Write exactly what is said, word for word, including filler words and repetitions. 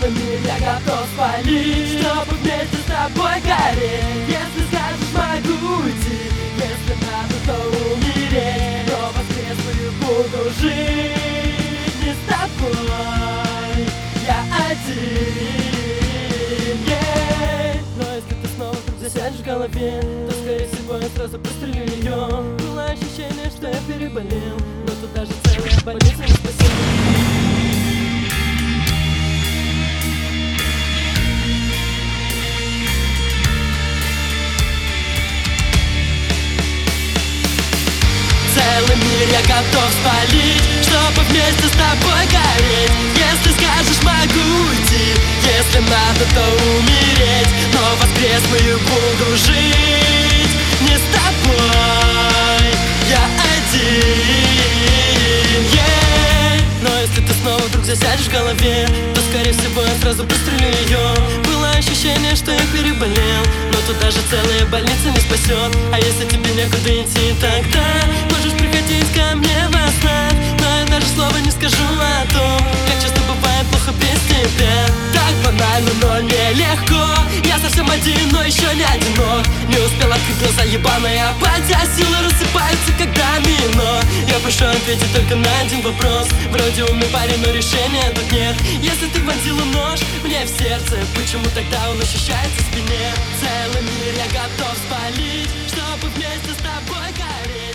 Целый мир я готов спалить, чтобы вместе с тобой гореть. Если скажешь, могу уйти, если надо, то умереть. Но воскресную буду жить не с тобой, я один, yeah. Но если ты снова вдруг засядешь в голове, то скорее всего я сразу прострелю ее. Было ощущение, что я переболел, но тут даже целая больница не спасет. Целый мир я готов спалить, чтобы вместе с тобой гореть. Если скажешь, могу уйти, если надо, то умереть. Но воскресную буду жить не с тобой, я один, yeah. Но если ты снова вдруг засядешь в голове, то скорее всего я сразу прострелю ее. Было ощущение, что я переболел, но тут даже целая больница не спасет. А если тебе некуда идти, тогда можешь приходить ко мне во снах. Но я даже слова не скажу о том, как часто бывает плохо без тебя. Так банально, но нелегко. Я совсем один, но еще не одинок. Не успел открыть глаза, ебаная апатия. Силы рассыпаются, как домино. Я прошу ответить только на один вопрос. Вроде умный парень, но решения тут нет. Если ты вонзила нож мне в сердце, почему тогда он ощущается в спине? Целый мир я готов спалить, чтобы вместе с тобой гореть.